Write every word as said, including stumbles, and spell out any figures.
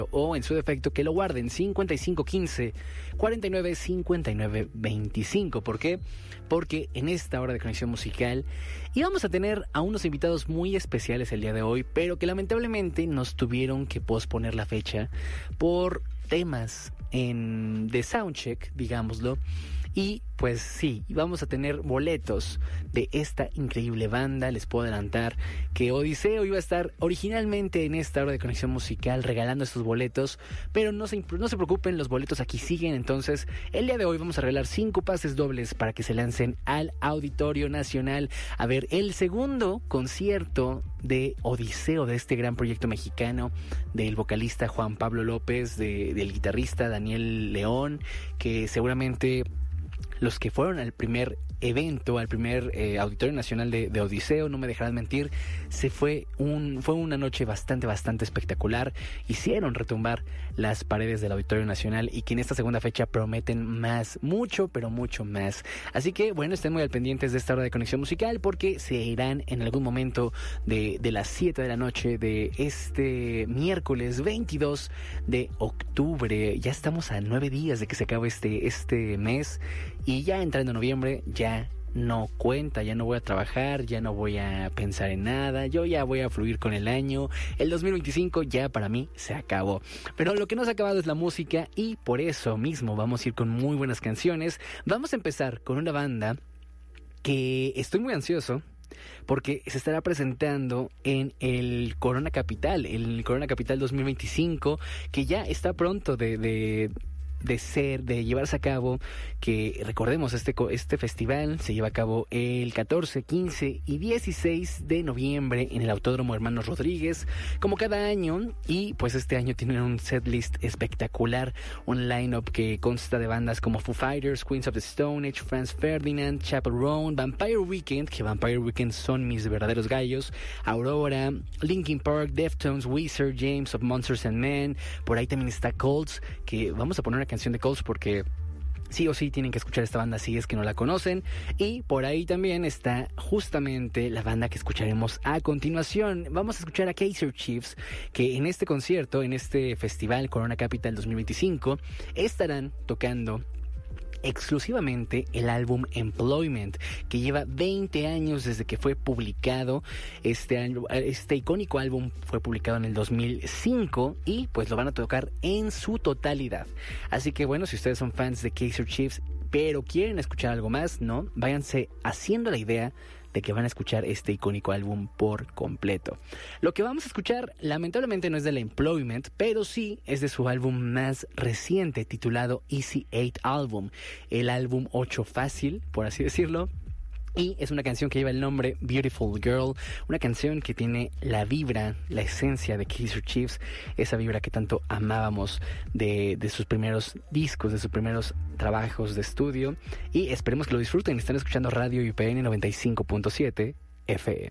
o en su defecto que lo guarden cincuenta y cinco quince cuarenta y nueve cincuenta y nueve veinticinco. ¿Por qué? Porque en esta hora de conexión musical íbamos a tener a unos invitados muy especiales el día de hoy, pero que lamentablemente nos tuvieron que posponer la fecha por temas en de soundcheck, digámoslo. Y pues sí, vamos a tener boletos de esta increíble banda. Les puedo adelantar que Odiseo iba a estar originalmente en esta hora de conexión musical regalando estos boletos, pero no se, no se preocupen, los boletos aquí siguen. Entonces, el día de hoy vamos a regalar cinco pases dobles para que se lancen al Auditorio Nacional a ver el segundo concierto de Odiseo, de este gran proyecto mexicano, del vocalista Juan Pablo López, de, del guitarrista Daniel León, que seguramente los que fueron al primer evento, al primer eh, Auditorio Nacional de, de Odiseo, no me dejarán mentir, se fue un fue una noche bastante, bastante espectacular. Hicieron retumbar las paredes del Auditorio Nacional y que en esta segunda fecha prometen más, mucho, pero mucho más. Así que, bueno, estén muy al pendientes de esta hora de conexión musical porque se irán en algún momento de, de las siete de la noche de este miércoles veintidós de octubre. Ya estamos a nueve días de que se acabe este, este mes y ya entrando noviembre, ya no cuenta, ya no voy a trabajar, ya no voy a pensar en nada, yo ya voy a fluir con el año. El dos mil veinticinco ya para mí se acabó. Pero lo que no se ha acabado es la música y por eso mismo vamos a ir con muy buenas canciones. Vamos a empezar con una banda que estoy muy ansioso porque se estará presentando en el Corona Capital, el Corona Capital dos mil veinticinco, que ya está pronto de... de de ser, de llevarse a cabo, que recordemos, este, este festival se lleva a cabo el catorce, quince y dieciséis de noviembre en el Autódromo Hermanos Rodríguez, como cada año, y pues este año tienen un setlist espectacular, un lineup que consta de bandas como Foo Fighters, Queens of the Stone Age, Franz Ferdinand, Chaperone, Vampire Weekend, que Vampire Weekend son mis verdaderos gallos, Aurora, Linkin Park, Deftones, Weezer, James of Monsters and Men, por ahí también está Colts, que vamos a poner una canción de Colts porque sí o sí tienen que escuchar esta banda si es que no la conocen. Y por ahí también está justamente la banda que escucharemos a continuación. Vamos a escuchar a Kaiser Chiefs, que en este concierto, en este festival Corona Capital dos mil veinticinco, estarán tocando exclusivamente el álbum Employment, que lleva veinte años desde que fue publicado. Este año, este icónico álbum fue publicado en el dos mil cinco y pues lo van a tocar en su totalidad. Así que bueno, si ustedes son fans de Kaiser Chiefs pero quieren escuchar algo más, ¿no? Váyanse haciendo la idea de que van a escuchar este icónico álbum por completo. Lo que vamos a escuchar, lamentablemente, no es del Employment, pero sí es de su álbum más reciente, titulado Easy eight Album, el álbum ocho fácil, por así decirlo. Y es una canción que lleva el nombre Beautiful Girl, una canción que tiene la vibra, la esencia de Kaiser Chiefs, esa vibra que tanto amábamos de, de sus primeros discos, de sus primeros trabajos de estudio. Y esperemos que lo disfruten. Están escuchando Radio U P N noventa y cinco punto siete F M.